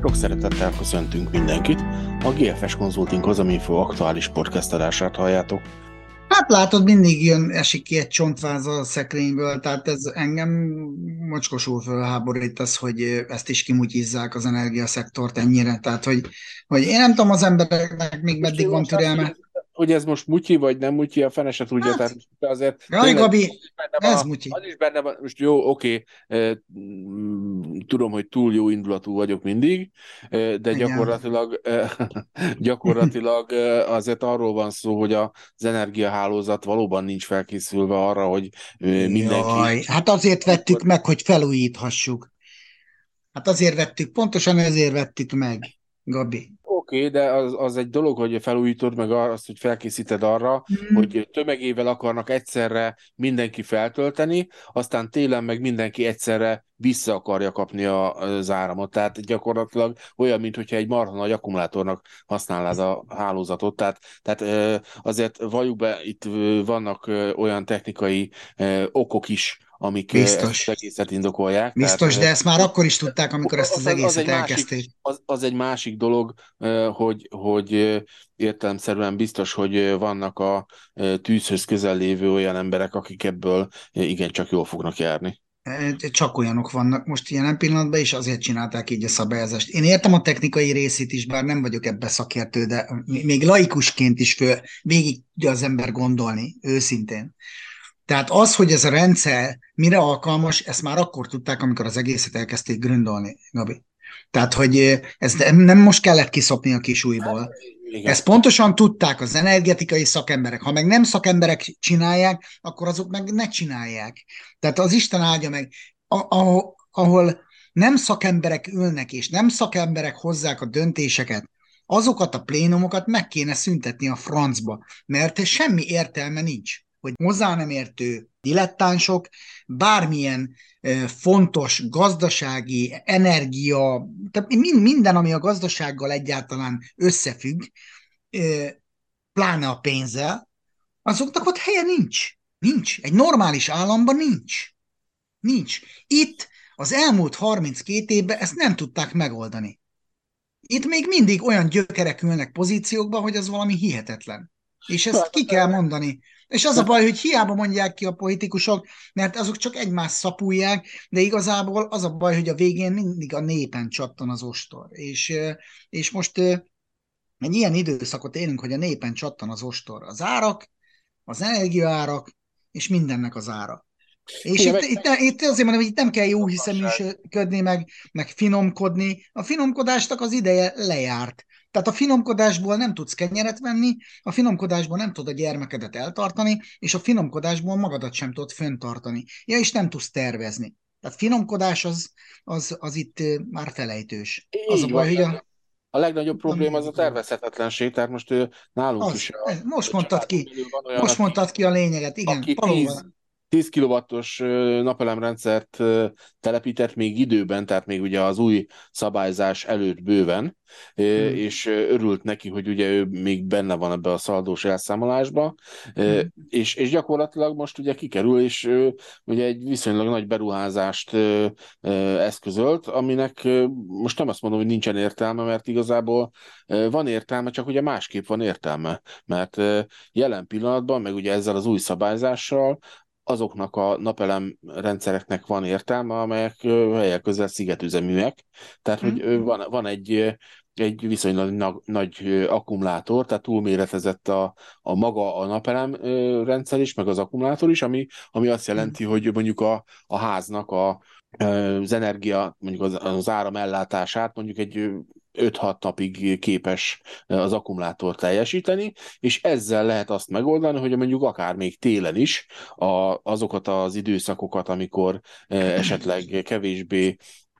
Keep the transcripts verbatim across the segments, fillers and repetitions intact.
Sok szeretettel köszöntünk mindenkit. A gé ef es Consulting Hozaminfo aktuális podcast adását halljátok. Hát látod, mindig jön, esik ki egy csontváz a szekrényből, tehát ez engem mocskosul fölháborít az, hogy ezt is kimutyizzák az energiaszektort ennyire, tehát hogy, hogy én nem tudom az embereknek még Most, meddig van most azt, hogy türelme. ez, hogy ez most mutyi, vagy nem mutyi, a fene se tudja, Hát, tehát azért jaj tényleg Gabi, benne van, ez a- mutyi. az is benne van, most jó, oké, eh, mm, tudom, hogy túl jó indulatú vagyok mindig, eh, de Igen. gyakorlatilag, eh, gyakorlatilag eh, azért arról van szó, hogy az energiahálózat valóban nincs felkészülve arra, hogy eh, mindenki Jaj, hát azért vettük meg, hogy felújíthassuk. Hát azért vettük, pontosan ezért vettük meg, Gabi. Oké, okay, de az, az egy dolog, hogy felújítod meg azt, hogy felkészíted arra, Hmm. hogy tömegével akarnak egyszerre mindenki feltölteni, aztán télen meg mindenki egyszerre vissza akarja kapni a, az áramot. Tehát gyakorlatilag olyan, mintha egy marha nagy akkumulátornak használnád a hálózatot. Tehát, tehát ö, azért valljuk be, itt ö, vannak ö, olyan technikai ö, okok is, amik ö, ezt az Biztos. egészet indokolják. Tehát Biztos, ö, de ezt már akkor is tudták, amikor ezt az, az az, az egy egészet másik, elkezdték. az, az egy másik dolog, eh, hogy, hogy eh, értelemszerűen biztos, hogy eh, vannak a eh, tűzhöz közel lévő olyan emberek, akik ebből eh, igencsak jól fognak járni. Csak olyanok vannak most jelen pillanatban, és azért csinálták így a szabályozást. Én értem a technikai részét is, bár nem vagyok ebbe szakértő, de még laikusként is föl, végig tudja az ember gondolni, őszintén. Tehát az, hogy ez a rendszer mire alkalmas, ezt már akkor tudták, amikor az egészet elkezdték gründolni, Gabi. Tehát, hogy ez nem most kellett kiszopni a kis Hát, újból. igen. Ezt pontosan tudták az energetikai szakemberek. Ha meg nem szakemberek csinálják, akkor azok meg ne csinálják. Tehát az Isten áldja meg, ahol, ahol nem szakemberek ülnek, és nem szakemberek hozzák a döntéseket, azokat a plénumokat meg kéne szüntetni a francba, mert semmi értelme nincs, hogy hozzá nem értő dilettánsok bármilyen fontos gazdasági, energia, tehát minden, ami a gazdasággal egyáltalán összefügg, pláne a pénzzel, azoknak ott helye nincs. Nincs. Egy normális államban nincs. Nincs. Itt az elmúlt harminckét évben ezt nem tudták megoldani. Itt még mindig olyan gyökerek ülnek pozíciókba, hogy az valami hihetetlen. És ezt ki kell mondani. És az a baj, hogy hiába mondják ki a politikusok, mert azok csak egymást szapulják, de igazából az a baj, hogy a végén mindig a népen csattan az ostor. És, és most egy ilyen időszakot élünk, hogy a népen csattan az ostor. Az árak, az energiaárak, és mindennek az ára. És Igen, itt, meg itt, itt azért mondom, hogy itt nem kell jó gazdaság. hiszeműködni, meg, meg finomkodni. A finomkodásnak az ideje lejárt. Tehát a finomkodásból nem tudsz kenyeret venni, a finomkodásból nem tudod a gyermekedet eltartani, és a finomkodásból magadat sem tudod föntartani. Ja, és nem tudsz tervezni. Tehát finomkodás az, az, az itt már felejtős. Az a Így baj, van. hogy a, A legnagyobb a probléma az a média. tervezhetetlenség, tehát most ő, nálunk is Az, a, most a mondtad családon ki. belül van olyan, Most aki mondtad ki a lényeget, igen, aki tíz, valóban. tíz kilowattos napelemrendszert telepített még időben, tehát még ugye az új szabályzás előtt bőven, Hmm. és örült neki, hogy ugye ő még benne van ebbe a szaldós elszámolásba, Hmm. és, és gyakorlatilag most ugye kikerül, és ugye egy viszonylag nagy beruházást eszközölt, aminek most nem azt mondom, hogy nincsen értelme, mert igazából van értelme, csak ugye másképp van értelme, mert jelen pillanatban, meg ugye ezzel az új szabályzással azoknak a napelem rendszereknek van értelme, amelyek helyek közel szigetüzeműek. Tehát, hogy Hmm. ö, van, van egy, egy viszonylag nagy, nagy akkumulátor, tehát túlméretezett a, a maga a napelem ö, rendszer is, meg az akkumulátor is, ami, ami azt Hmm. jelenti, hogy mondjuk a, a háznak a, az energia, mondjuk az, az áram ellátását mondjuk egy öt-hat napig képes az akkumulátor teljesíteni, és ezzel lehet azt megoldani, hogy mondjuk akár még télen is a, azokat az időszakokat, amikor esetleg kevésbé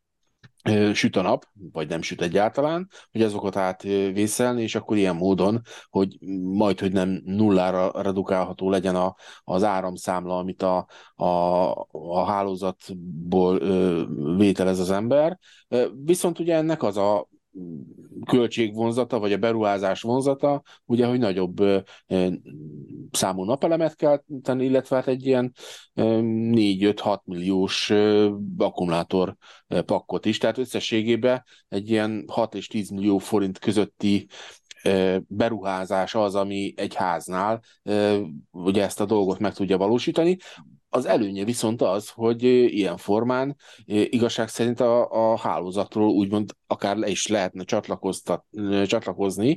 süt a nap, vagy nem süt egyáltalán, hogy azokat átvészelni, és akkor ilyen módon, hogy majd, hogy nem nullára redukálható legyen a, az áramszámla, amit a, a, a hálózatból ö, vételez az ember. Viszont ugye ennek az a költségvonzata, vagy a beruházás vonzata, ugye, hogy nagyobb ö, ö, számú napelemet kell tenni, illetve hát egy ilyen négy-öt-hat milliós ö, akkumulátor ö, pakkot is, tehát összességében egy ilyen hat és tíz millió forint közötti ö, beruházás az, ami egy háznál ö, ugye ezt a dolgot meg tudja valósítani. Az előnye viszont az, hogy ilyen formán igazság szerint a, a hálózatról úgymond akár le is lehetne csatlakoztat, csatlakozni,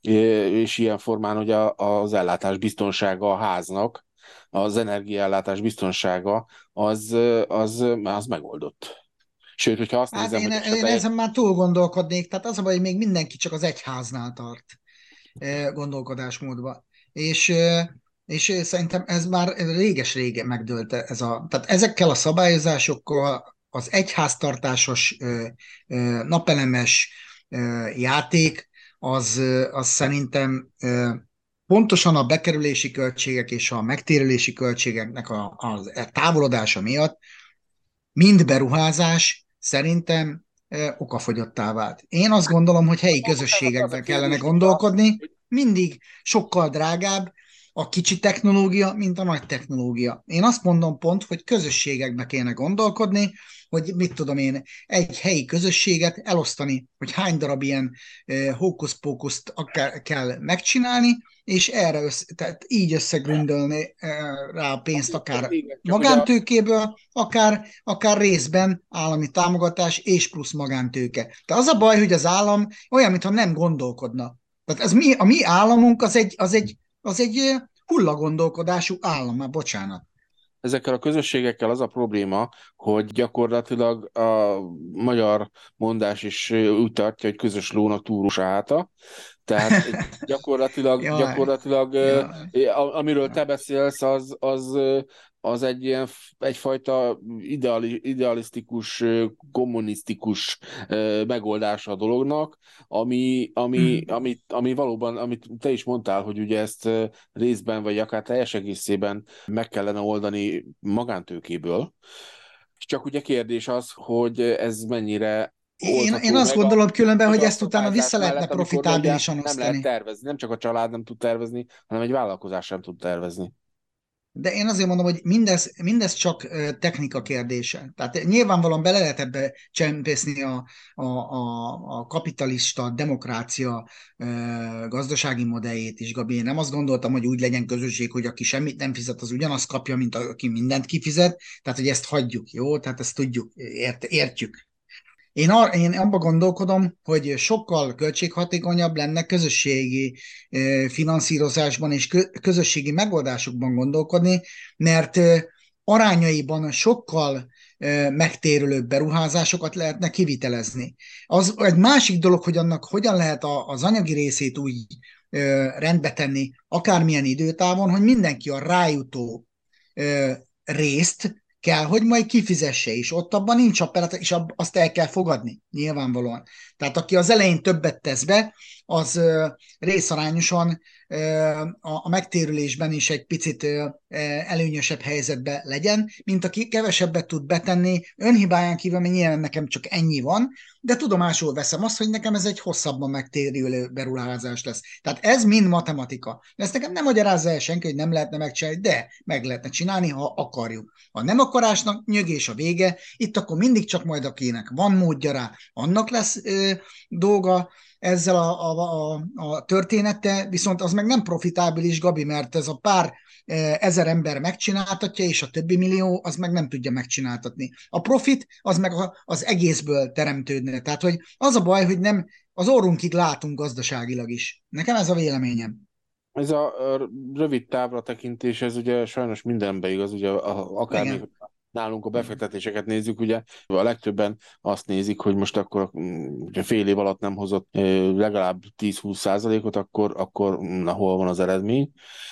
és ilyen formán, hogy a, az ellátás biztonsága a háznak, az energiaellátás biztonsága az, az, az megoldott. Sőt, hogyha azt Hát nézem, én, hogy én esetleg ezen már túl gondolkodnék, tehát az a baj, hogy még mindenki csak az egyháznál tart eh, gondolkodásmódba. És, eh, és eh, szerintem ez már réges-rége megdőlt ez a, tehát ezekkel a szabályozásokkal az egyháztartásos eh, eh, napelemes eh, játék az, eh, az szerintem eh, pontosan a bekerülési költségek és a megtérülési költségeknek a, a távolodása miatt mind beruházás szerintem eh, okafogyottá vált. Én azt gondolom, hogy helyi tehát az a közösségekben kellene kérdés, hogyha gondolkodni, mindig sokkal drágább a kicsi technológia, mint a nagy technológia. Én azt mondom pont, hogy közösségekbe kéne gondolkodni, hogy mit tudom én, egy helyi közösséget elosztani, hogy hány darab ilyen eh, hókusz-pókuszt akár kell megcsinálni, és erre össze, tehát így összegründölni eh, rá a pénzt, akár igen, csak ugye magántőkéből, akár, akár részben állami támogatás és plusz magántőke. De az a baj, hogy az állam olyan, mintha nem gondolkodna. Tehát ez mi, a mi államunk az egy, az egy, az egy eh, hullagondolkodású állam, már bocsánat. ezekkel a közösségekkel az a probléma, hogy gyakorlatilag a magyar mondás is úgy tartja, hogy közös lónak túrós a háta. Tehát gyakorlatilag, Jaj, gyakorlatilag jaj. eh, a- amiről te beszélsz, az, az, eh, az egy ilyen, f- egyfajta ideali, idealisztikus, eh, kommunisztikus eh, megoldása a dolognak, ami, ami, Mm. ami, ami valóban, amit te is mondtál, hogy ugye ezt eh, részben, vagy akár teljes egészében meg kellene oldani magántőkéből. Csak ugye kérdés az, hogy ez mennyire Én, én oldható azt meg a gondolom különben, hogy magyar ezt utána szabályzás vissza lehetne mellett, amikor ugye profitábilisan nem lehet osztani. tervezni. Nem csak a család nem tud tervezni, hanem egy vállalkozás sem tud tervezni. De én azért mondom, hogy mindez, mindez csak ö, technika kérdése. Tehát nyilvánvalóan bele lehet ebbe csempészni a, a, a, a kapitalista demokrácia ö, gazdasági modelljét is, Gabi. Én nem azt gondoltam, hogy úgy legyen közösség, hogy aki semmit nem fizet, az ugyanazt kapja, mint aki mindent kifizet. Tehát, hogy ezt hagyjuk, jó? Tehát ezt tudjuk, ért, értjük. Én, ar, én abba gondolkodom, hogy sokkal költséghatékonyabb lenne közösségi eh, finanszírozásban és kö, közösségi megoldásokban gondolkodni, mert eh, arányaiban sokkal eh, megtérülőbb beruházásokat lehetne kivitelezni. Az egy másik dolog, hogy annak hogyan lehet a, az anyagi részét úgy eh, rendbe tenni, akármilyen időtávon, hogy mindenki a rájutó eh, részt kell, hogy majd kifizesse is. Ott abban nincs apparat, és azt el kell fogadni, nyilvánvalóan. Tehát aki az elején többet tesz be, az ö, részarányosan ö, a, a megtérülésben is egy picit ö, előnyösebb helyzetbe legyen, mint aki kevesebbet tud betenni, önhibáján kívül, mert nyilván nekem csak ennyi van, de tudomásul veszem azt, hogy nekem ez egy hosszabban megtérülő beruházás lesz. Tehát ez mind matematika. Ezt nekem nem magyarázza el senki, hogy nem lehetne megcsinálni, de meg lehetne csinálni, ha akarjuk. Ha nem akarásnak, nyögés a vége, itt akkor mindig csak majd akinek van módja rá, annak lesz ö, dolga ezzel a, a, a, a történettel, viszont az meg nem profitábilis, Gabi, mert ez a pár ezer ember megcsináltatja, és a többi millió az meg nem tudja megcsináltatni. A profit az meg az egészből teremtődne. Tehát, hogy az a baj, hogy nem az orrunkig látunk gazdaságilag is. Nekem ez a véleményem. Ez a rövid távra tekintés, ez ugye sajnos mindenbe igaz, ugye akár még Igen. nálunk a befektetéseket nézzük, ugye a legtöbben azt nézik, hogy most akkor ugye fél év alatt nem hozott legalább tíz-húsz százalékot, akkor, akkor na, hol van az eredmény,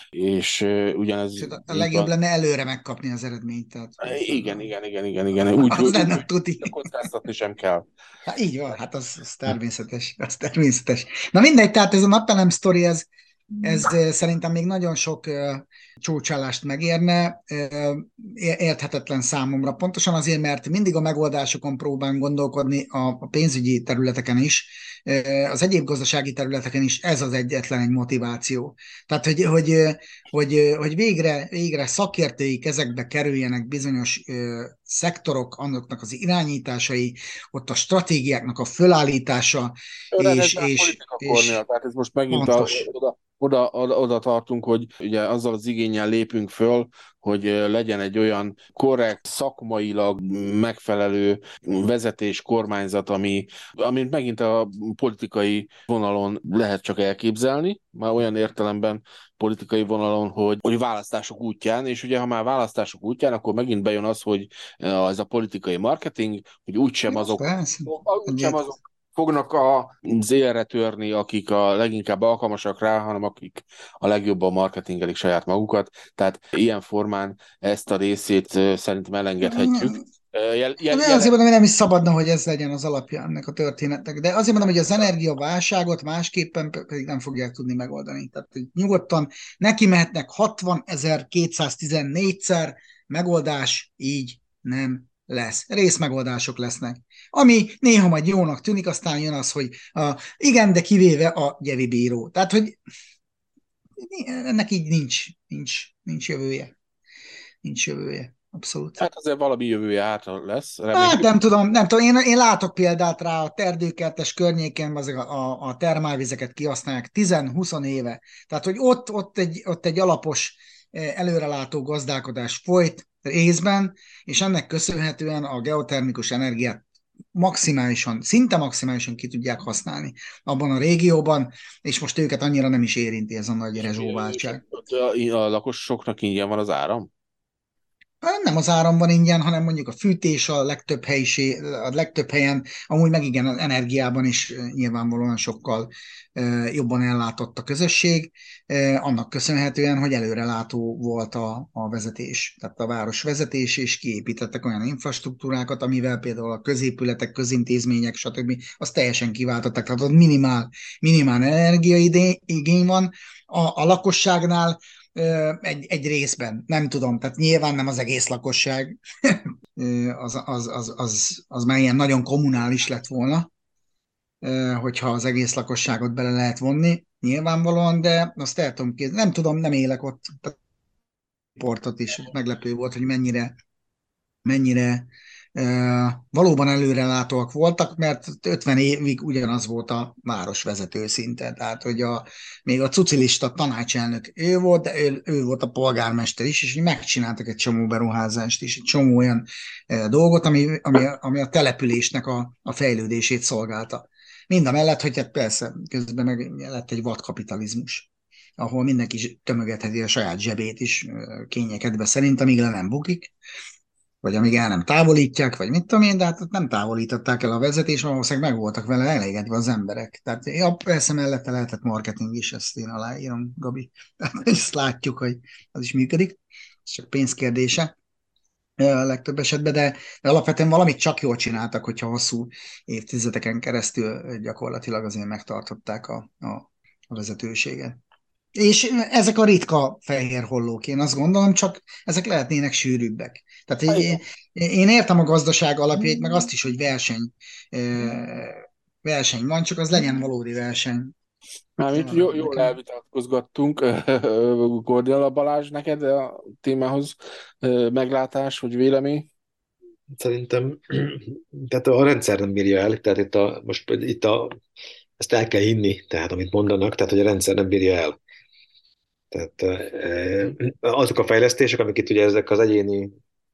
és ugyanez Sőt, a így legjobb van. lenne előre megkapni az eredményt. Tehát Igen, igen, igen, igen, igen. Úgy, az úgy, lenne úgy, a tuti. úgy kockáztatni sem kell. Hát így van, hát az, az természetes, az természetes. Na mindegy, tehát ez a napelem sztori, ez, Ez eh, szerintem még nagyon sok eh, csócsálást megérne, eh, érthetetlen számomra. Pontosan azért, mert mindig a megoldásokon próbálunk gondolkodni a a pénzügyi területeken is, eh, az egyéb gazdasági területeken is ez az egyetlen egy motiváció. Tehát, hogy, hogy, eh, hogy, eh, hogy végre, végre szakértői kezekbe kerüljenek bizonyos eh, szektorok, annak az irányításai, ott a stratégiáknak a fölállítása, Ön ez és, már és, politika kornél, és tehát ez most megint a, fontos. oda, oda, oda, oda tartunk, hogy ugye azzal az igénnyel lépünk föl, hogy ö, legyen egy olyan korrekt, szakmailag megfelelő vezetés, kormányzat, ami, amit megint a politikai vonalon lehet csak elképzelni, már olyan értelemben politikai vonalon, hogy, hogy választások útján, és ugye ha már választások útján, akkor megint bejön az, hogy ö, ez a politikai marketing, hogy úgysem Jó, azok, persze. úgysem Egyet. azok fognak a zélre törni, akik a leginkább alkalmasak rá, hanem akik a legjobban marketingelik saját magukat. Tehát ilyen formán ezt a részét ö, szerintem elengedhetjük. Ö, Jel, jel, De azért jelen, mondom, hogy nem is szabadna, hogy ez legyen az alapja ennek a történetnek. De azért mondom, hogy az energiaválságot másképpen pe- pedig nem fogják tudni megoldani. Tehát hogy nyugodtan neki mehetnek hatvanezer-kétszáztizennégyszer, megoldás így nem lesz. Részmegoldások lesznek. Ami néha majd jónak tűnik, aztán jön az, hogy a, igen, de kivéve a gyevi bíró. Tehát, hogy ennek így nincs, nincs, nincs jövője. Nincs jövője. Abszolút. hát azért valami jövője hátra lesz, Hát reméljük. nem tudom, nem tudom, én, én látok példát rá a Erdőkertes környéken, azok a, a, a termálvizeket kihasználják tíz-húsz éve. Tehát, hogy ott, ott, egy, ott egy alapos, eh, előrelátó gazdálkodás folyt részben, és ennek köszönhetően a geotermikus energiát maximálisan, szinte maximálisan ki tudják használni abban a régióban, és most őket annyira nem is érinti ez a nagy És rezsóváltság. ott a, a lakosoknak ingyen van az áram? Nem az áram van ingyen, hanem mondjuk a fűtés a legtöbb helyiség, a legtöbb helyen, amúgy meg igen, az energiában is nyilvánvalóan sokkal jobban ellátott a közösség, annak köszönhetően, hogy előrelátó volt a, a vezetés, tehát a város vezetés, és kiépítettek olyan infrastruktúrákat, amivel például a középületek, közintézmények, stb. Azt teljesen kiváltották, tehát ott minimál, minimál energiaigény van, a, a lakosságnál egy, egy részben, nem tudom, tehát nyilván nem az egész lakosság, az, az, az, az, az már ilyen nagyon kommunális lett volna, hogyha az egész lakosságot bele lehet vonni, nyilvánvalóan, de azt el tudom képzelni, nem tudom, nem élek ott, tehát portot is meglepő volt, hogy mennyire mennyire uh, valóban előrelátóak voltak, mert ötven évig ugyanaz volt a városvezető szinte. Tehát, hogy a, még a cucilista tanácselnök ő volt, de ő, ő volt a polgármester is, és megcsináltak egy csomó beruházást is, egy csomó olyan uh, dolgot, ami, ami, ami a településnek a, a fejlődését szolgálta. Mind a mellett, hogy hát persze közben meg lett egy vadkapitalizmus, ahol mindenki tömögetheti a saját zsebét is kényekedve szerint, amíg le nem bukik, vagy amíg el nem távolítják, vagy mit tudom én, de hát ott nem távolították el a vezetés, valószínűleg meg voltak vele elégedve az emberek. Tehát ja, persze mellette lehetett marketing is, ezt én aláírom, Gabi. Tehát ezt látjuk, hogy az is működik, ez csak pénzkérdése a legtöbb esetben, de, de alapvetően valamit csak jól csináltak, hogyha hosszú évtizedeken keresztül gyakorlatilag azért megtartották a, a, a vezetőséget. És ezek a ritka fehér hollók, én azt gondolom, csak ezek lehetnének sűrűbbek. Tehát Hát én, igen. én értem a gazdaság alapjait, meg azt is, hogy verseny, verseny van, csak az legyen valódi verseny. Mármint jó, jól Nekem. elvitatkozgattunk. Gordiala Balázs, neked a témához ö, meglátás, vagy vélemény? Szerintem tehát a rendszer nem bírja el, tehát itt a, most itt a, ezt el kell hinni, tehát amit mondanak, tehát hogy a rendszer nem bírja el. Tehát eh, azok a fejlesztések, amik itt ugye ezek az egyéni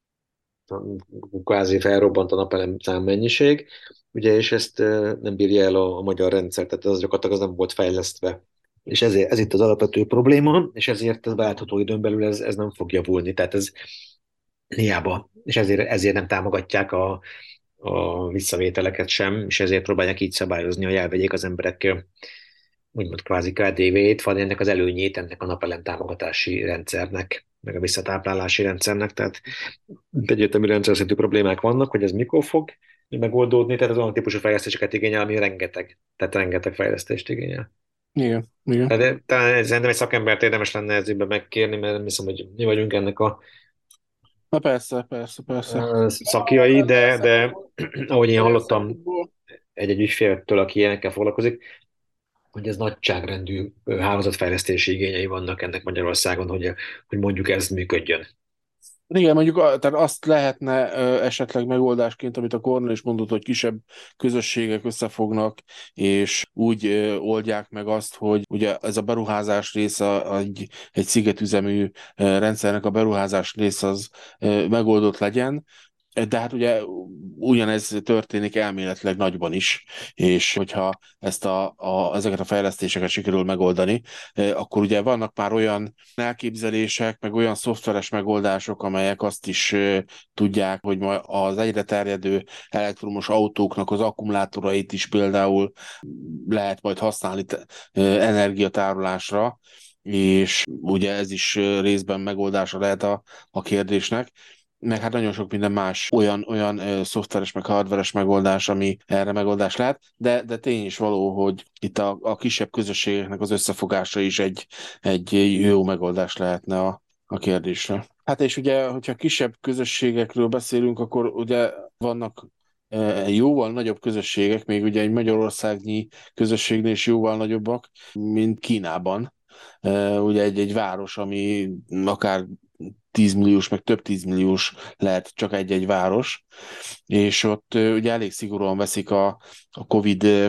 kvázi felrobbant a napelem számmennyiség, ugye, és ezt eh, nem bírja el a, a magyar rendszer, tehát az gyakorlatilag az nem volt fejlesztve. És ezért, ez itt az alapvető probléma, és ezért az váltható időn belül ez, ez nem fog javulni, tehát ez hiába, és ezért, ezért nem támogatják a, a visszavételeket sem, és ezért próbálják így szabályozni, hogy elvegyék az emberek úgymond kvázi ká dé vé-t, vagy ennek az előnyét ennek a napelem támogatási rendszernek, meg a visszatáplálási rendszernek, tehát egyértelmű rendszerszintű problémák vannak, hogy ez mikor fog megoldódni, tehát az olyan típusú fejlesztéseket igényel, ami rengeteg, tehát rengeteg fejlesztést igényel. Igen, igen. Tehát talán szerintem egy szakembert érdemes lenne ez ügyben megkérni, mert nem hiszem, hogy mi vagyunk ennek a Na persze, persze, persze. ö, szakjai, de, de ahogy én Olyan hallottam szempontból. egy-egy ügyféltől, aki ilyenekkel foglalkozik, hogy ez nagyságrendű ö, hálózatfejlesztési igényei vannak ennek Magyarországon, hogy, hogy mondjuk ez működjön. Igen, mondjuk a- tehát azt lehetne ö, esetleg megoldásként, amit a Kornél is mondott, hogy kisebb közösségek összefognak, és úgy ö, oldják meg azt, hogy ugye ez a beruházás része egy, egy szigetüzemű ö, rendszernek a beruházás része az ö, megoldott legyen, de hát ugye ugyanez történik elméletileg nagyban is, és hogyha ezt a, a, ezeket a fejlesztéseket sikerül megoldani, eh, akkor ugye vannak már olyan elképzelések, meg olyan szoftveres megoldások, amelyek azt is eh, tudják, hogy ma az egyre terjedő elektromos autóknak az akkumulátorait is például lehet majd használni te- eh, energiatárolásra, és ugye ez is eh, részben megoldása lehet a, a kérdésnek meg hát nagyon sok minden más olyan, olyan ö, szoftveres, meg hardveres megoldás, ami erre megoldás lehet, de, de tény is való, hogy itt a, a kisebb közösségeknek az összefogása is egy, egy jó megoldás lehetne a, a kérdésre. Hát és ugye, hogyha kisebb közösségekről beszélünk, akkor ugye vannak ö, jóval nagyobb közösségek, még ugye egy magyarországnyi közösségnél is jóval nagyobbak, mint Kínában. Ö, Ugye egy, egy város, ami akár tízmilliós, meg több tízmilliós lehet csak egy-egy város, és ott ö, ugye elég szigorúan veszik a, a COVID ö,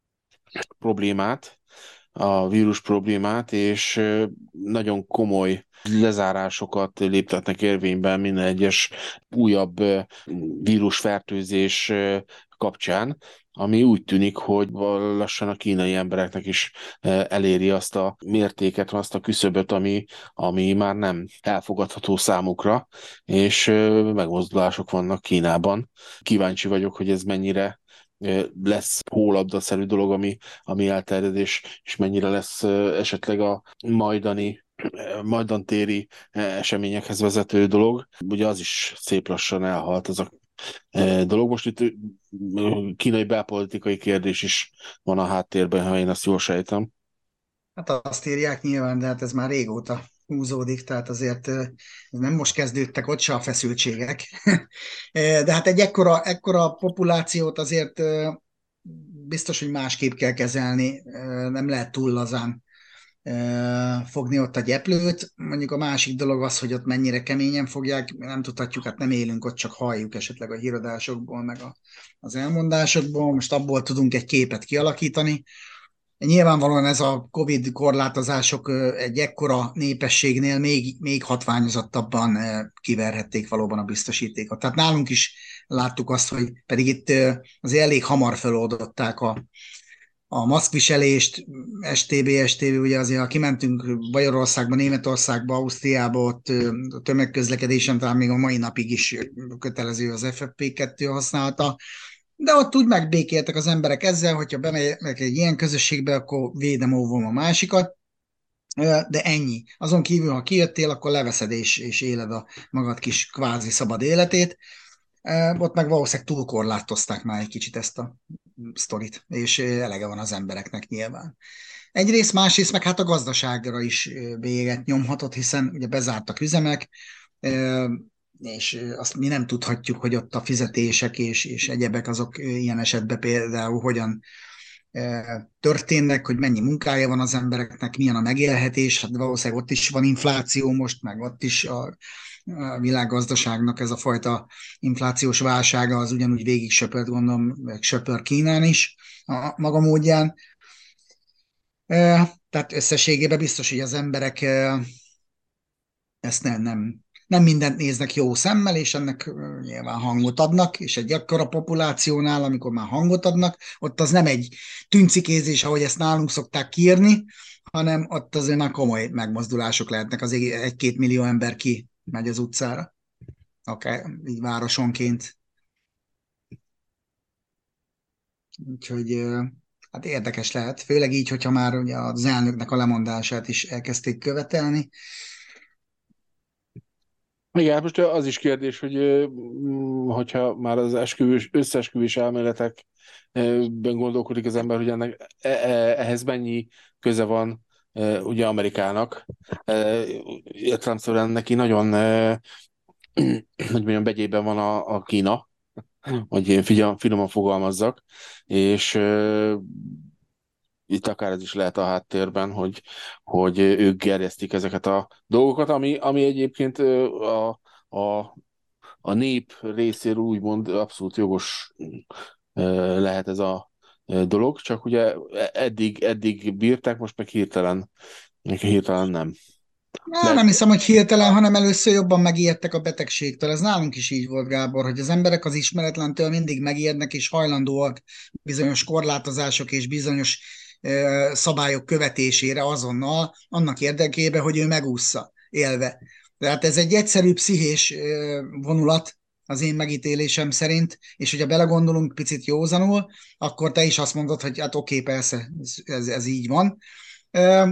problémát, a vírus problémát, és ö, nagyon komoly lezárásokat léptetnek érvényben minden egyes újabb ö, vírusfertőzés ö, kapcsán, ami úgy tűnik, hogy lassan a kínai embereknek is ö, eléri azt a mértéket, azt a küszöböt, ami, ami már nem elfogadható számukra, és ö, megmozdulások vannak Kínában. Kíváncsi vagyok, hogy ez mennyire ö, lesz hólabdaszerű dolog, ami, ami elterjed, és, és mennyire lesz ö, esetleg a majdani majdantéri eseményekhez vezető dolog. Ugye az is szép lassan elhalt az a eh, dolog. Most itt eh, kínai belpolitikai kérdés is van a háttérben, ha én azt jól sejtem. Hát azt írják nyilván, de hát ez már régóta húzódik, tehát azért ö, nem most kezdődtek ott se a feszültségek. Eh, De hát egy ekkora, ekkora populációt azért ö, biztos, hogy másképp kell kezelni, Ö, nem lehet túl lazán ö, fogni ott a gyeplőt. Mondjuk a másik dolog az, hogy ott mennyire keményen fogják, nem tudhatjuk, hát nem élünk ott, csak halljuk esetleg a híradásokból, meg a, az elmondásokból. Most abból tudunk egy képet kialakítani. Nyilvánvalóan ez a Covid korlátozások ö, egy ekkora népességnél még, még hatványozottabban ö, kiverhették valóban a biztosítékot. Tehát nálunk is láttuk azt, hogy pedig itt ö, azért elég hamar feloldották a, a maszkviselést, es té bé, es té bé, ugye azért, ha kimentünk Bajorországba, Németországba, Ausztriába, ott ö, a tömegközlekedésen talán még a mai napig is kötelező az ef ef pé kettő használata, de ott úgy megbékéltek az emberek ezzel, hogyha bemegyek egy ilyen közösségbe, akkor védem, óvom a másikat, de ennyi. Azon kívül, ha kijöttél, akkor leveszed és, és éled a magad kis kvázi szabad életét. Ott meg valószínűleg túlkorlátozták már egy kicsit ezt a sztorit, és elege van az embereknek nyilván. Egyrészt, másrészt meg hát a gazdaságra is bélyeget nyomhatott, hiszen ugye bezártak üzemek, és azt mi nem tudhatjuk, hogy ott a fizetések és, és egyebek azok ilyen esetben például hogyan történnek, hogy mennyi munkája van az embereknek, milyen a megélhetés, hát valószínűleg ott is van infláció most, meg ott is a, a világgazdaságnak ez a fajta inflációs válsága az ugyanúgy végig söpört, gondolom, meg söpör Kínán is a maga módján. Tehát összességében biztos, hogy az emberek ezt nem, nem, nem mindent néznek jó szemmel, és ennek nyilván hangot adnak, és egy akkora populációnál, amikor már hangot adnak, ott az nem egy tüncikézés, ahogy ezt nálunk szokták kiírni, hanem ott azért már komoly megmozdulások lehetnek, az egy-két millió ember ki megy az utcára, akár így városonként. Úgyhogy hát érdekes lehet, főleg így, hogyha már ugye az elnöknek a lemondását is elkezdték követelni. Igen, most az is kérdés, hogy ö, mm, hogyha már az esküvős, összeesküvés elméletekben gondolkodik az ember, hogy ennek e- e- ehhez mennyi köze van e, ugye Amerikának. E, Értelemszerűen neki nagyon, e, hogy mondjam, begyében van a, a Kína, hogy én figyel, finoman fogalmazzak, és e, itt akár ez is lehet a háttérben, hogy, hogy ők gerjesztik ezeket a dolgokat, ami, ami egyébként ö, a, a a nép részéről úgymond abszolút jogos ö, lehet ez a ö, dolog, csak ugye eddig, eddig bírták, most meg hirtelen, meg hirtelen nem. Na, Lehet, nem hiszem, hogy hirtelen, hanem először jobban megijedtek a betegségtől. Ez nálunk is így volt, Gábor, hogy az emberek az ismeretlentől mindig megijednek, és hajlandóak bizonyos korlátozások és bizonyos ö, szabályok követésére azonnal, annak érdekében, hogy ő megúszza, élve. Tehát ez egy egyszerű pszichés ö, vonulat, az én megítélésem szerint, és hogyha belegondolunk picit józanul, akkor te is azt mondod, hogy hát oké, persze, ez, ez, ez így van. Ö,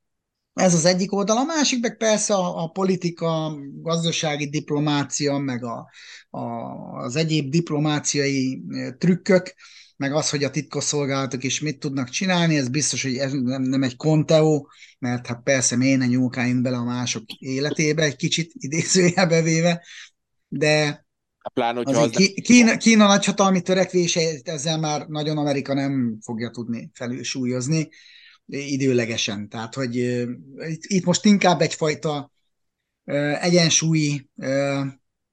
Ez az egyik oldal, a másik meg persze a, a politika, gazdasági diplomácia, meg a, a, az egyéb diplomáciai eh, trükkök, meg az, hogy a titkosszolgálatok is mit tudnak csinálni, ez biztos, hogy ez nem, nem egy konteó, mert hát persze miért ne nyúlkáljunk bele a mások életébe, egy kicsit idézőjelbe véve, de pláne, hogyha azért az nem Kí- Kína, Kína nagyhatalmi törekvése, ezzel már nagyon Amerika nem fogja tudni felülsúlyozni időlegesen. Tehát, hogy ö, itt, itt most inkább egyfajta ö, egyensúlyi ö,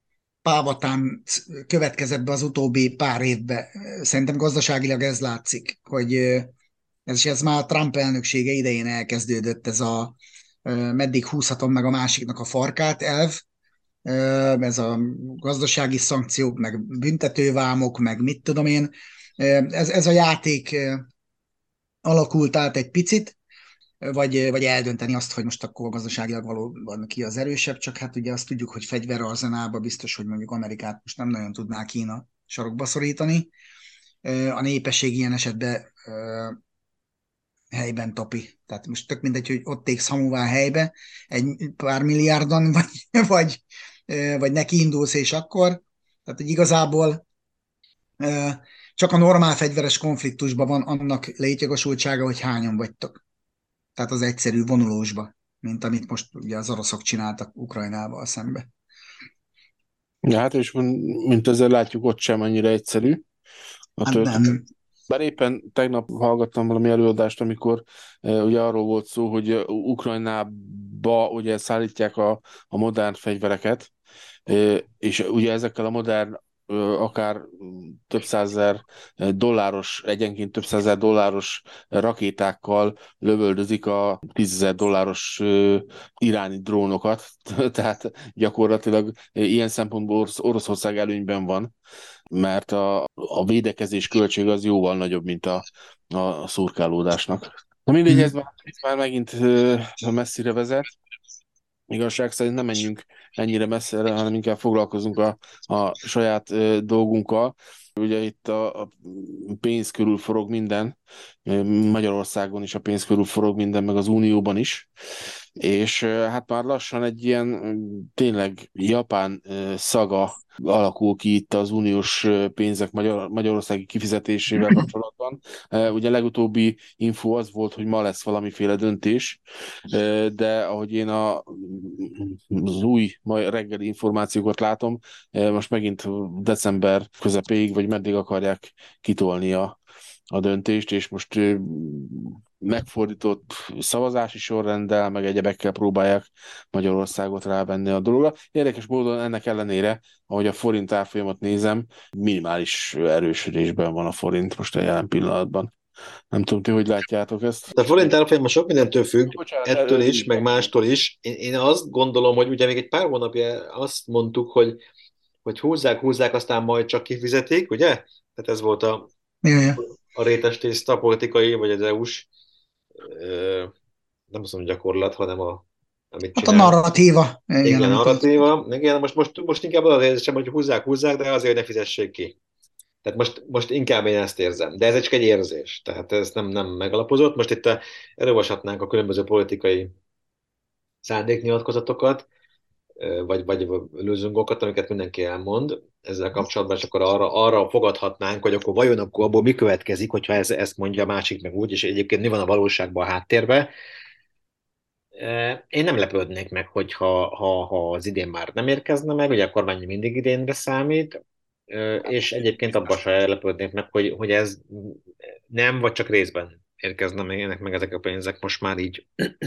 pávatán következett be az utóbbi pár évben. Szerintem gazdaságilag ez látszik, hogy ö, ez, és ez már a Trump elnöksége idején elkezdődött, ez a ö, meddig húzhatom meg a másiknak a farkát elv, ö, ez a gazdasági szankciók, meg büntetővámok, meg mit tudom én. Ö, Ez, ez a játék ö, alakult át egy picit, vagy, vagy eldönteni azt, hogy most akkor gazdaságilag valóban ki az erősebb, csak hát ugye azt tudjuk, hogy fegyverarzenálban biztos, hogy mondjuk Amerikát most nem nagyon tudná Kína sarokba szorítani. A népesség ilyen esetben helyben topi. Tehát most tök mindegy, hogy ott égsz hamuvá helybe, egy pár milliárdan, vagy, vagy, vagy neki indulsz, és akkor. Tehát, hogy igazából csak a normál fegyveres konfliktusban van annak létjogosultsága, hogy hányan vagytok. Tehát az egyszerű vonulósba, mint amit most ugye az oroszok csináltak Ukrajnával szembe. ja, hát és mint ezzel látjuk, ott sem annyira egyszerű a Hát történet. nem. Bár éppen tegnap hallgattam valami előadást, amikor e, ugye arról volt szó, hogy e, Ukrajnába ugye szállítják a, a modern fegyvereket, e, és ugye ezekkel a modern, e, akár több százezer dolláros, egyenként több százezer dolláros rakétákkal lövöldözik a tízezer dolláros e, iráni drónokat, tehát gyakorlatilag e, ilyen szempontból Orosz- Oroszország előnyben van, mert a, a védekezés költség az jóval nagyobb, mint a, a szurkálódásnak. Na mindegy, ez Mm. már, ez már megint ö, messzire vezet. Igazság szerint nem menjünk ennyire messzire, hanem inkább foglalkozunk a, a saját ö, dolgunkkal. Ugye itt a, a pénz körül forog minden, Magyarországon is a pénz körül forog minden, meg az Unióban is, és hát már lassan egy ilyen tényleg japán szaga alakul ki itt az uniós pénzek Magyar, magyarországi kifizetésével kapcsolatban. Ugye a legutóbbi info az volt, hogy ma lesz valamiféle döntés, de ahogy én a, az új mai reggeli információkat látom, most megint december közepéig, vagy meddig akarják kitolni a, a döntést, és most ö, megfordított szavazási sorrenddel, meg egyebekkel próbálják Magyarországot rávenni a dologra. Érdekes módon ennek ellenére, ahogy a forint árfolyamat nézem, minimális erősödésben van a forint most a jelen pillanatban. Nem tudom, ti hogy látjátok ezt? De a forint árfolyama sok mindentől függ, Bocsánat, ettől erről is, meg mástól is. Én, én azt gondolom, hogy ugye még egy pár hónapja azt mondtuk, hogy, hogy húzzák, húzzák, aztán majd csak kifizetik, ugye? Tehát ez volt a, Ja, ja. a rétes tészta politikai, vagy az é u-s, ö, nem azt mondom gyakorlat, hanem a, amit Hát a csinál. narratíva. Igen, Igen, amit így. narratíva. Igen, most, most, most inkább az az érzésem, hogy húzzák, húzzák, de azért ne fizessék ki. Tehát most, most inkább én ezt érzem. De ez csak egy érzés. Tehát ez nem, nem megalapozott. Most itt a, elolvashatnánk a különböző politikai szándéknyilatkozatokat. vagy, vagy lőzöngokat, amiket mindenki elmond ezzel kapcsolatban, és akkor arra, arra fogadhatnánk, hogy akkor vajon akkor abból mi következik, hogyha ez, ezt mondja a másik meg úgy, és egyébként mi van a valóságban a háttérben. Én nem lepődnék meg, hogyha ha, ha az idén már nem érkezne meg, ugye a kormány mindig idénre számít, és egyébként abban se lepődnék meg, hogy, hogy ez nem, vagy csak részben érkezne meg, meg ezek a pénzek most már így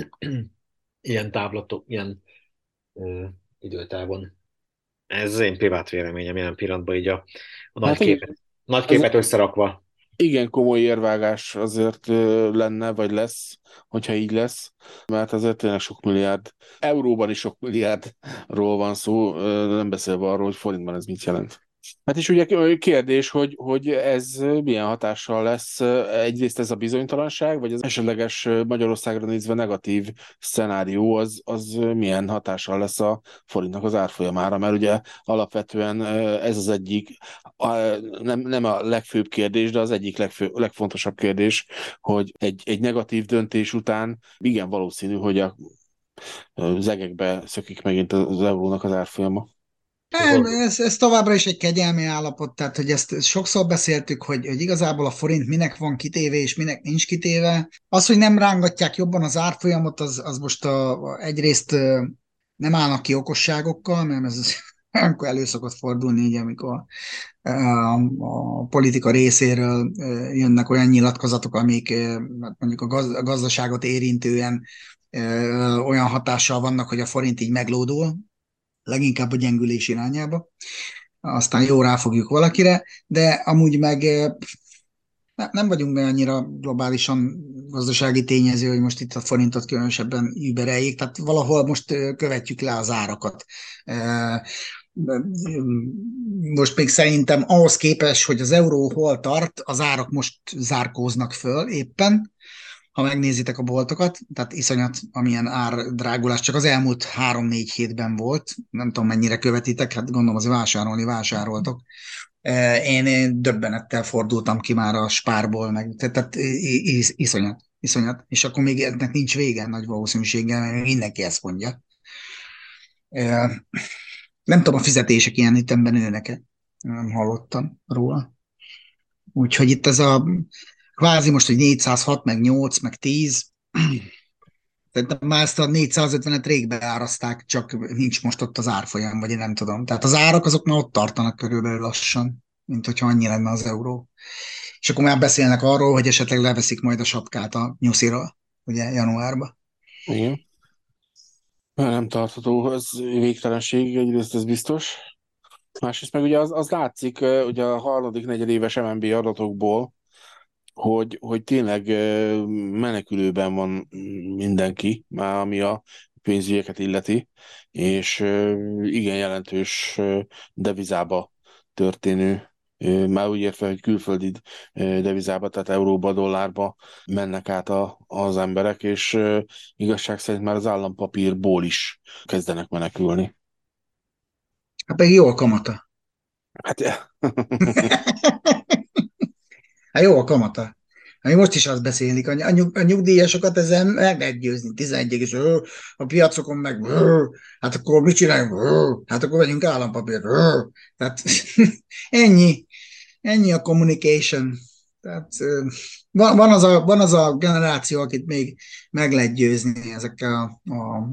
ilyen távlatok, ilyen ö, időtávon. Ez az én privát véleményem jelen pillanatban így a, a nagy Hát igen, képet, nagy ez képet összerakva. igen komoly érvágás azért ö, lenne, vagy lesz, hogyha így lesz, mert azért tényleg sok milliárd, euróban is sok milliárdról van szó, ö, nem beszélve arról, hogy forintban ez mit jelent. Hát és ugye kérdés, hogy, hogy ez milyen hatással lesz egyrészt ez a bizonytalanság, vagy az esetleges Magyarországra nézve negatív szenárió, az, az milyen hatással lesz a forintnak az árfolyamára, mert ugye alapvetően ez az egyik, nem, nem a legfőbb kérdés, de az egyik legfő, legfontosabb kérdés, hogy egy, egy negatív döntés után igen valószínű, hogy a zegekbe szökik megint az eurónak az árfolyama. Nem, ez, ez továbbra is egy kegyelmi állapot, tehát hogy ezt, ezt sokszor beszéltük, hogy, hogy igazából a forint minek van kitéve és minek nincs kitéve. Az, hogy nem rángatják jobban az árfolyamot, az, az most a, a, egyrészt ö, nem állnak ki okosságokkal, mert ez amikor elő szokott fordulni, így, amikor ö, a politika részéről ö, jönnek olyan nyilatkozatok, amik ö, hát mondjuk a, gaz, a gazdaságot érintően ö, olyan hatással vannak, hogy a forint így meglódul, leginkább a gyengülés irányába, aztán jó ráfogjuk valakire, de amúgy meg eh, nem vagyunk be annyira globálisan gazdasági tényező, hogy most itt a forintot különösebben übereljék, tehát valahol most eh, követjük le az árakat. Eh, Most még szerintem ahhoz képest, hogy az euró hol tart, az árak most zárkóznak föl éppen, ha megnézitek a boltokat, tehát iszonyat, amilyen árdrágulás csak az elmúlt három-négy hétben volt, nem tudom mennyire követitek, hát gondolom azért vásárolni vásároltok. Én, én döbbenettel fordultam ki már a spárból, meg, tehát is, iszonyat, iszonyat, és akkor még ennek nincs vége nagy valószínűséggel, mert mindenki ezt mondja. Nem tudom, a fizetések ilyen ütemben nőnek-e, nem hallottam róla. Úgyhogy itt ez a kvázi most, hogy négyszázhat, meg nyolc, meg tíz, tehát már ezt a négyszázötvenet rég beárazták, csak nincs most ott az árfolyam, vagy én nem tudom. Tehát az árak azok már ott tartanak körülbelül lassan, mint hogyha annyi lenne az euró. És akkor már beszélnek arról, hogy esetleg leveszik majd a sapkát a nyusziról, ugye januárban. Igen. Nem tartható, ez végtelenség, egyrészt ez biztos. Másrészt meg ugye az, az látszik, ugye a harmadik negyedéves em en bé adatokból, hogy, hogy tényleg menekülőben van mindenki, már ami a pénzügyeket illeti, és igen jelentős devizába történő, már úgy értve, hogy külföldi devizába, tehát euróba, dollárba mennek át a, az emberek, és igazság szerint már az állampapírból is kezdenek menekülni. Hát pedig jó a kamata. Hát, Hát jó a kamata. Hát most is azt beszélik, a, nyug, a nyugdíjasokat ezzel meg lehet győzni. tizenegy, és ö, a piacokon meg ö, hát akkor mit csináljunk? Ö, hát akkor vegyünk állampapírt. Ö, tehát ennyi. Ennyi a communication. Tehát ö, van, van, az a, van az a generáció, akit még meg lehet győzni ezekkel a, a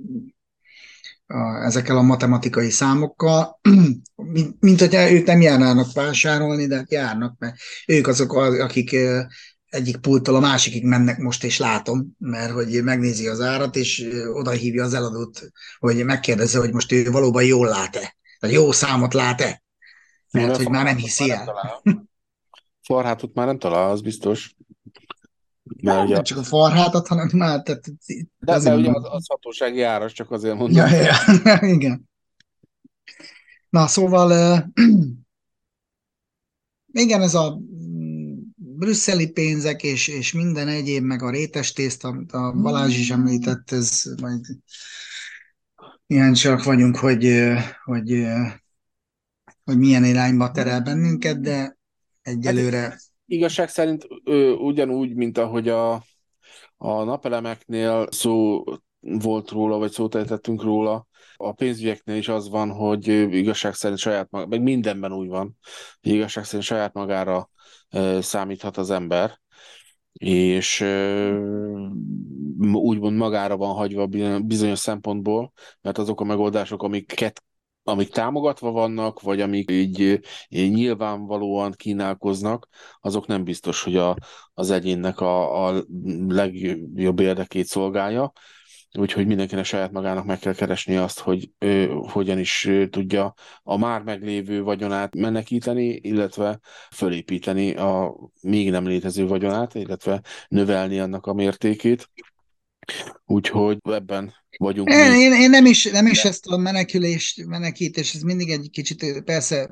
a, ezekkel a matematikai számokkal, mint, mint hogyha ők nem járnának vásárolni, de hát járnak, mert ők azok, akik egyik pulttól a másikig mennek most, és látom, mert hogy megnézi az árat, és oda hívja az eladót, hogy megkérdezze, hogy most ő valóban jól lát-e, vagy jó számot lát-e, mert hogy már nem hiszi el. Farhátot már nem talál, az biztos. Mert Nem, ugye, nem csak a farhátat, hanem már, tehát de, azért de ugye mondom. az, az hatósági áras, csak azért Ja, mondom. ja, ja, igen. Na, szóval igen, ez a mm, brüsszeli pénzek és, és minden egyéb, meg a rétestészt, amit a Balázs is említett, ez majd ilyen csak vagyunk, hogy, hogy, hogy milyen irányba terel bennünket, de Hát egyelőre igazság szerint ö, ugyanúgy, mint ahogy a, a napelemeknél szó volt róla, vagy szót ejtettünk róla. A pénzügyeknél is az van, hogy igazság szerint saját maga, meg mindenben úgy van, hogy igazság szerint saját magára ö, számíthat az ember, és ö, úgymond magára van hagyva bizonyos szempontból, mert azok a megoldások, amiket amik támogatva vannak, vagy amik így, így nyilvánvalóan kínálkoznak, azok nem biztos, hogy a, az egyénnek a, a legjobb érdekét szolgálja. Úgyhogy mindenkinek saját magának meg kell keresni azt, hogy ő hogyan is tudja a már meglévő vagyonát menekíteni, illetve fölépíteni a még nem létező vagyonát, illetve növelni annak a mértékét. Úgyhogy ebben vagyunk Én, mi. én, én nem is, nem is ezt a menekülést, menekítés, ez mindig egy kicsit persze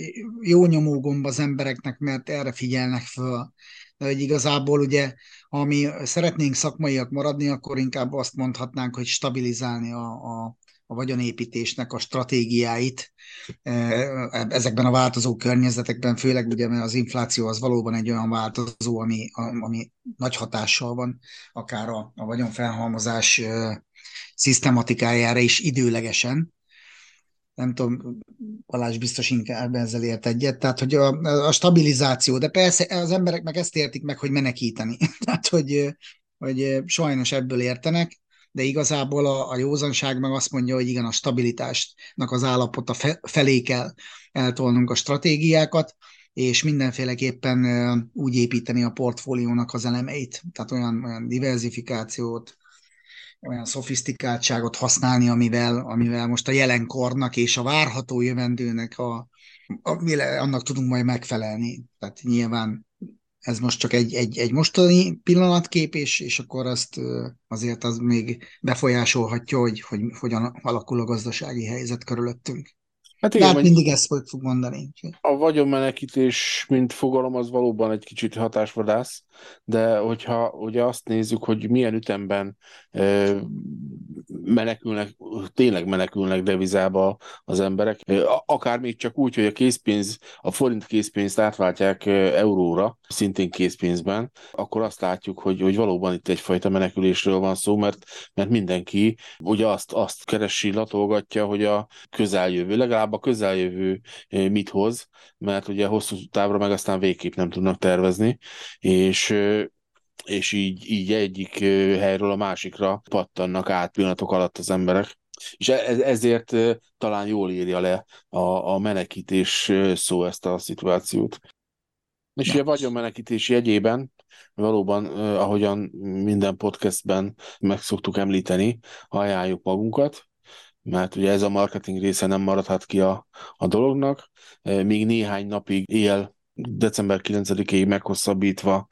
jó nyomógomb az embereknek, mert erre figyelnek föl. De hogy igazából ugye, ha mi szeretnénk szakmaiak maradni, akkor inkább azt mondhatnánk, hogy stabilizálni a, a, a vagyonépítésnek a stratégiáit ezekben a változó környezetekben, főleg ugye, mert az infláció az valóban egy olyan változó, ami, ami nagy hatással van, akár a, a vagyonfelhalmozás szisztematikájára is időlegesen. Nem tudom, Balázs biztos inkább ezzel ért egyet. Tehát, hogy a, a stabilizáció, de persze az emberek meg ezt értik meg, hogy menekíteni. Tehát, hogy, hogy sajnos ebből értenek, de igazából a, a józanság meg azt mondja, hogy igen, a stabilitásnak az állapota fe, felé kell eltolnunk a stratégiákat, és mindenféleképpen úgy építeni a portfóliónak az elemeit, tehát olyan, olyan diversifikációt, olyan szofisztikáltságot használni, amivel, amivel most a jelenkornak és a várható jövendőnek a, a, annak tudunk majd megfelelni. Tehát nyilván ez most csak egy, egy, egy mostani pillanatkép, és, és akkor azt azért az még befolyásolhatja, hogy, hogy hogyan alakul a gazdasági helyzet körülöttünk. Hát De igen, hát mindig ezt fog mondani. a vagyonmenekítés, mint fogalom, az valóban egy kicsit hatásvadász, de hogyha ugye azt nézzük, hogy milyen ütemben ö, menekülnek, tényleg menekülnek devizába az emberek, akár még csak úgy, hogy a készpénz, a forint készpénzt átváltják euróra, szintén készpénzben, akkor azt látjuk, hogy, hogy valóban itt egyfajta menekülésről van szó, mert, mert mindenki ugye azt, azt keresi, latolgatja, hogy a közeljövő, legalább a közeljövő mit hoz, mert ugye hosszú távra meg aztán végképp nem tudnak tervezni, és és így, így egyik helyről a másikra pattannak át pillanatok alatt az emberek. És ezért talán jól írja le a, a menekítés szó ezt a szituációt. És ugye vagyonmenekítés jegyében valóban, ahogyan minden podcastben meg szoktuk említeni, ajánljuk magunkat, mert ugye ez a marketing része nem maradhat ki a, a dolognak. Még néhány napig él, december kilencedikéig meghosszabbítva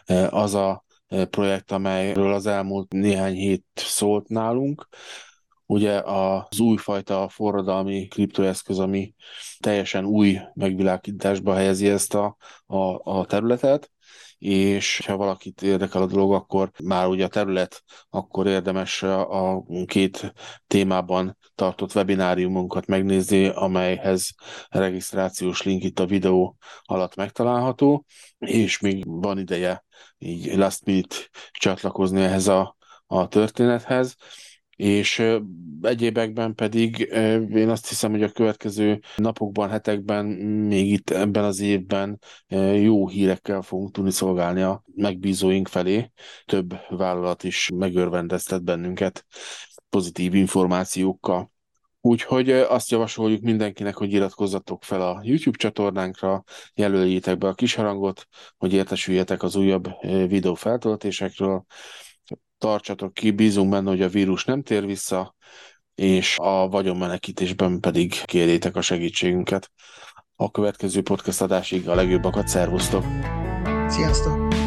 az a projekt, amelyről az elmúlt néhány hét szólt nálunk. Ugye az újfajta forradalmi kriptoeszköz, ami teljesen új megvilágításba helyezi ezt a, a, a területet, és ha valakit érdekel a dolog, akkor már ugye a terület, akkor érdemes a, a két témában tartott webináriumunkat megnézni, amelyhez regisztrációs link itt a videó alatt megtalálható, és még van ideje így last minute csatlakozni ehhez a, a történethez. És egyébekben pedig én azt hiszem, hogy a következő napokban, hetekben, még itt ebben az évben jó hírekkel fogunk tudni szolgálni a megbízóink felé. Több vállalat is megörvendeztet bennünket pozitív információkkal. Úgyhogy azt javasoljuk mindenkinek, hogy iratkozzatok fel a YouTube csatornánkra, jelöljétek be a kis harangot, hogy értesüljetek az újabb videó feltöltésekről. Tartsatok ki, bízunk benne, hogy a vírus nem tér vissza, és a vagyonmenekítésben pedig kérjétek a segítségünket. A következő podcast adásig a legjobbakat, szervusztok! Sziasztok!